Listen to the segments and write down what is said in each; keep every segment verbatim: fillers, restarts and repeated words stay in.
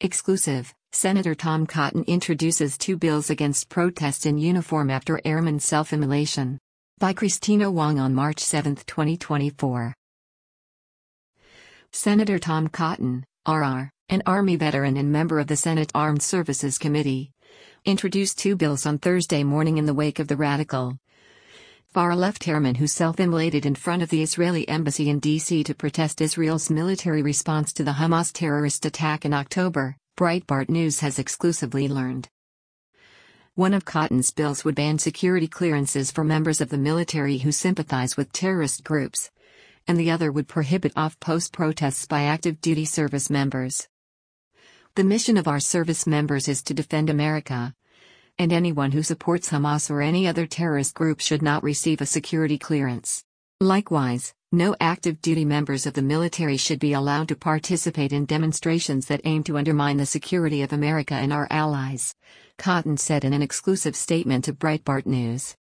Exclusive, Senator Tom Cotton introduces two bills against protests in uniform after airman self-immolation. By Christina Wong on March seventh, twenty twenty-four. Senator Tom Cotton, R R, an Army veteran and member of the Senate Armed Services Committee, introduced two bills on Thursday morning in the wake of the radical far-left airman who self-immolated in front of the Israeli embassy in D C to protest Israel's military response to the Hamas terrorist attack in October, Breitbart News has exclusively learned. One of Cotton's bills would ban security clearances for members of the military who sympathize with terrorist groups, and the other would prohibit off-post protests by active duty service members. The mission of our service members is to defend America, and anyone who supports Hamas or any other terrorist group should not receive a security clearance. Likewise, no active duty members of the military should be allowed to participate in demonstrations that aim to undermine the security of America and our allies, Cotton said in an exclusive statement to Breitbart News.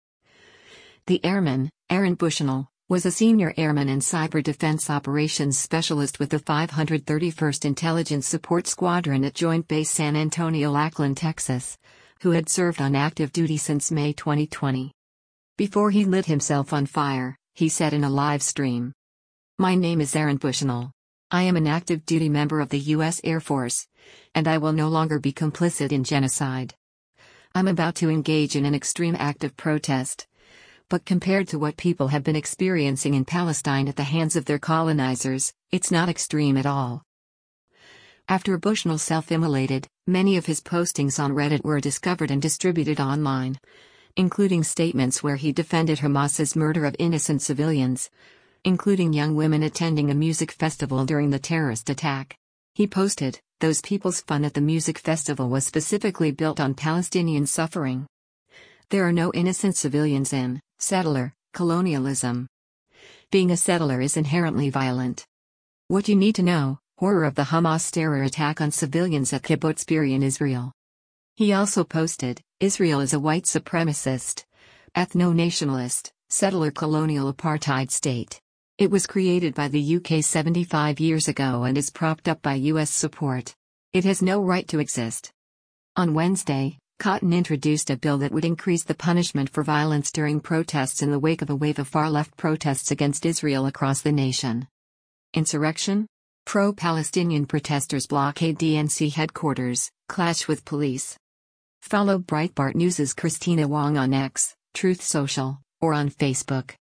The airman, Aaron Bushnell, was a senior airman and cyber defense operations specialist with the five hundred thirty-first Intelligence Support Squadron at Joint Base San Antonio-Lackland, Texas, who had served on active duty since May twenty twenty. Before he lit himself on fire, he said in a live stream, "My name is Aaron Bushnell. I am an active duty member of the U S Air Force, and I will no longer be complicit in genocide. I'm about to engage in an extreme act of protest, but compared to what people have been experiencing in Palestine at the hands of their colonizers, it's not extreme at all." After Bushnell self-immolated, many of his postings on Reddit were discovered and distributed online, including statements where he defended Hamas's murder of innocent civilians, including young women attending a music festival during the terrorist attack. He posted, "Those people's fun at the music festival was specifically built on Palestinian suffering. There are no innocent civilians in settler colonialism. Being a settler is inherently violent. What you need to know: horror of the Hamas terror attack on civilians at Kibbutz Be'eri in Israel." He also posted, "Israel is a white supremacist, ethno-nationalist, settler colonial apartheid state. It was created by the U K seventy-five years ago and is propped up by U S support. It has no right to exist." On Wednesday, Cotton introduced a bill that would increase the punishment for violence during protests in the wake of a wave of far-left protests against Israel across the nation. Insurrection? Pro-Palestinian protesters blockade D N C headquarters, clash with police. Follow Breitbart News' Christina Wong on X, Truth Social, or on Facebook.